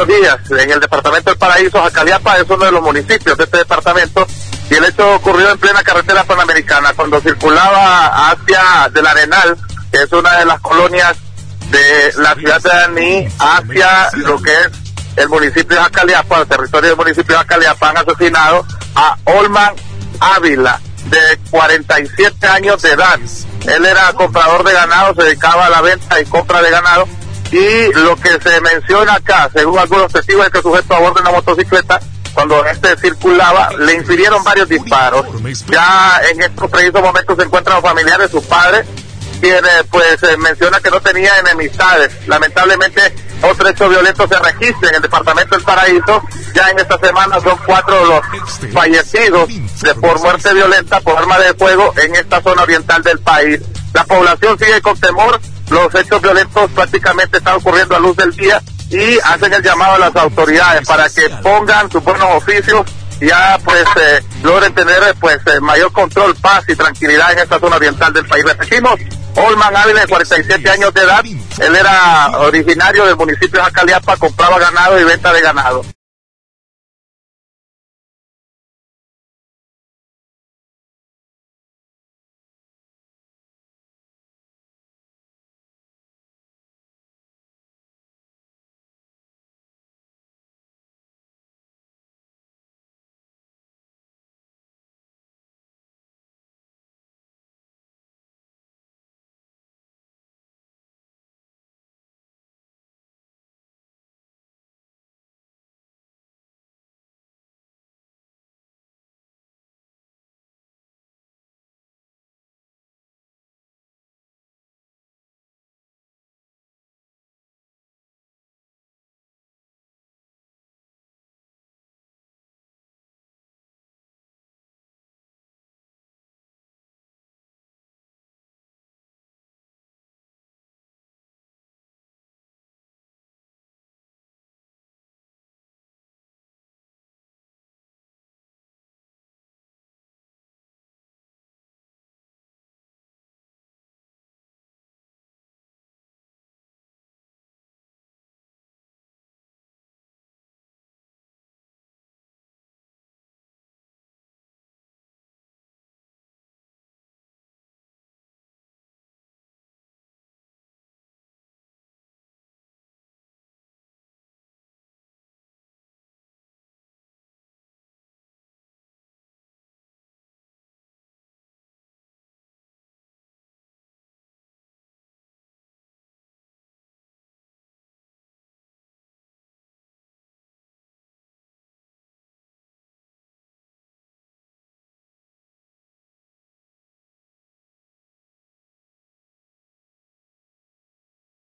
varios días en el departamento del Paraíso. Jacaliapa es uno de los municipios de este departamento y el hecho ocurrió en plena carretera panamericana cuando circulaba hacia del Arenal, que es una de las colonias de la ciudad de Daní, hacia lo que es el municipio de Jacaliapa, el territorio del municipio de Jacaliapa. Han asesinado a Olman Ávila, de 47 años de edad. Él era comprador de ganado, se dedicaba a la venta y compra de ganado, y lo que se menciona acá, según algunos testigos, es que el sujeto a bordo de una motocicleta, cuando este circulaba, le infirieron varios disparos. Ya en estos precisos momentos se encuentran los familiares de su padre, quien menciona que no tenía enemistades. Lamentablemente otro hecho violento se registra en el departamento del Paraíso. Ya en esta semana son 4 los fallecidos por muerte violenta por arma de fuego en esta zona oriental del país. La población sigue con temor. Los hechos violentos prácticamente están ocurriendo a luz del día y hacen el llamado a las autoridades para que pongan sus buenos oficios y ya logren tener mayor control, paz y tranquilidad en esta zona oriental del país. Repetimos, Olman Ávila, de 47 años de edad. Él era originario del municipio de Jacaliapa, compraba ganado y venta de ganado.